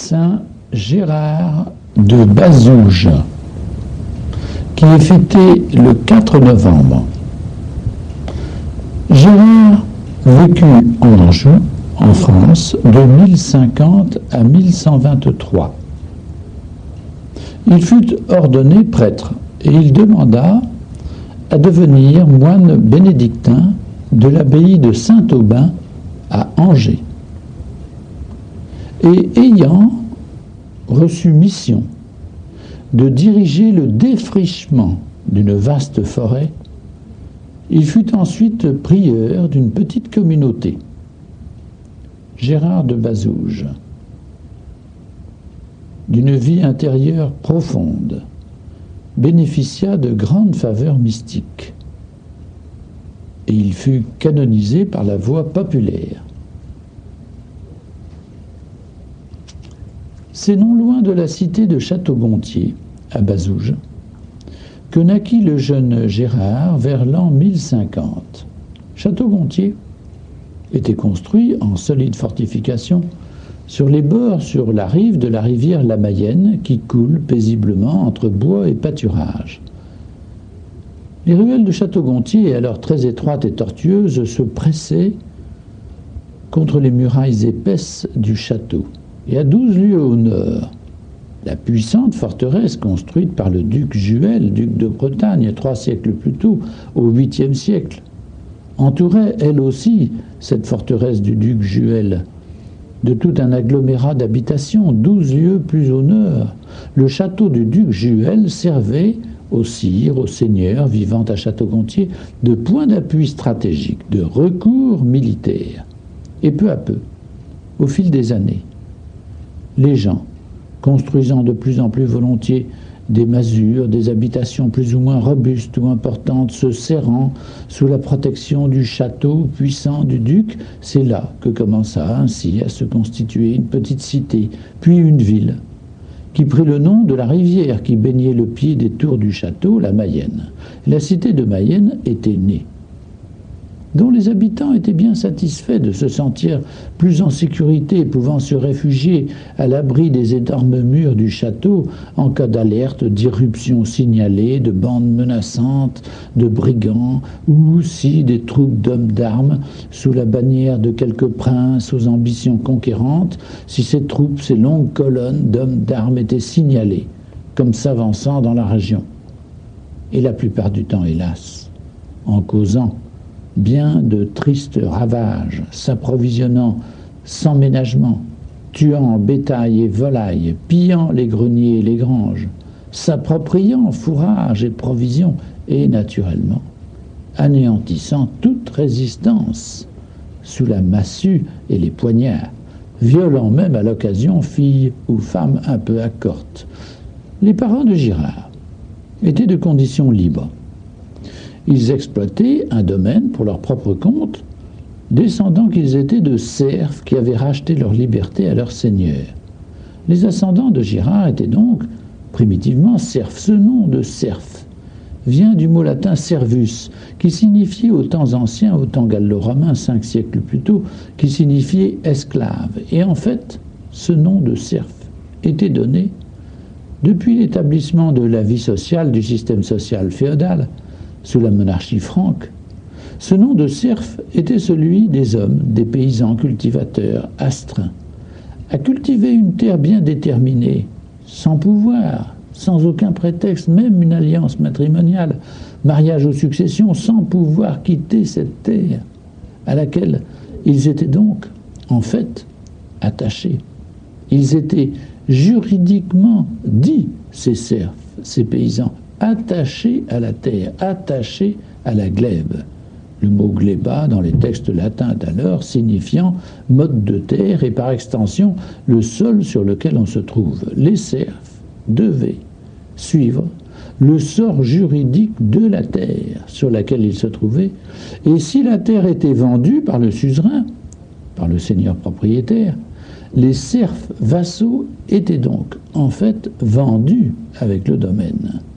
Saint Gérard de Bazouges, qui est fêté le 4 novembre. Gérard vécut en Anjou, en France, de 1050 à 1123. Il fut ordonné prêtre et il demanda à devenir moine bénédictin de l'abbaye de Saint-Aubin à Angers. Et ayant reçu mission de diriger le défrichement d'une vaste forêt, il fut ensuite prieur d'une petite communauté. Gérard de Bazouges, d'une vie intérieure profonde, bénéficia de grandes faveurs mystiques, et il fut canonisé par la voie populaire. C'est non loin de la cité de Château-Gontier, à Bazouges, que naquit le jeune Gérard vers l'an 1050. Château-Gontier était construit en solide fortification sur les bords, sur la rive de la rivière la Mayenne, qui coule paisiblement entre bois et pâturage. Les ruelles de Château-Gontier, alors très étroites et tortueuses, se pressaient contre les murailles épaisses du château. Et à 12 lieues au nord, la puissante forteresse construite par le duc Juel, duc de Bretagne, 3 siècles plus tôt, au 8e siècle, entourait elle aussi, cette forteresse du duc Juel, de tout un agglomérat d'habitations. 12 lieues plus au nord, le château du duc Juel servait aux sires, aux seigneurs vivant à Château-Gontier de point d'appui stratégique, de recours militaire. Et peu à peu, au fil des années, les gens, construisant de plus en plus volontiers des masures, des habitations plus ou moins robustes ou importantes, se serrant sous la protection du château puissant du duc, c'est là que commença ainsi à se constituer une petite cité, puis une ville, qui prit le nom de la rivière qui baignait le pied des tours du château, la Mayenne. La cité de Mayenne était née, dont les habitants étaient bien satisfaits de se sentir plus en sécurité, pouvant se réfugier à l'abri des énormes murs du château en cas d'alerte, d'irruption signalée, de bandes menaçantes, de brigands, ou aussi des troupes d'hommes d'armes sous la bannière de quelques princes aux ambitions conquérantes, si ces troupes, ces longues colonnes d'hommes d'armes étaient signalées comme s'avançant dans la région. Et la plupart du temps, hélas, en causant bien de tristes ravages, s'approvisionnant sans ménagement, tuant bétail et volailles, pillant les greniers et les granges, s'appropriant fourrage et provisions, et naturellement anéantissant toute résistance sous la massue et les poignards, violant même à l'occasion filles ou femmes un peu accortes. Les parents de Girard étaient de condition libre. Ils exploitaient un domaine pour leur propre compte, descendant qu'ils étaient de serfs qui avaient racheté leur liberté à leur seigneur. Les ascendants de Girard étaient donc primitivement serfs. Ce nom de serf vient du mot latin servus, qui signifiait aux temps anciens, aux temps gallo-romains, 5 siècles plus tôt, qui signifiait esclave. Et en fait, ce nom de serf était donné depuis l'établissement de la vie sociale du système social féodal, sous la monarchie franque. Ce nom de serf était celui des hommes, des paysans cultivateurs, astreints, à cultiver une terre bien déterminée, sans pouvoir, sans aucun prétexte, même une alliance matrimoniale, mariage ou succession, sans pouvoir quitter cette terre, à laquelle ils étaient donc, en fait, attachés. Ils étaient juridiquement dits, ces serfs, ces paysans, attachés à la terre, attachés à la glèbe. Le mot gleba, dans les textes latins d'alors, signifiant mode de terre et par extension le sol sur lequel on se trouve. Les serfs devaient suivre le sort juridique de la terre sur laquelle ils se trouvaient, et si la terre était vendue par le suzerain, par le seigneur propriétaire, les serfs vassaux étaient donc en fait vendus avec le domaine.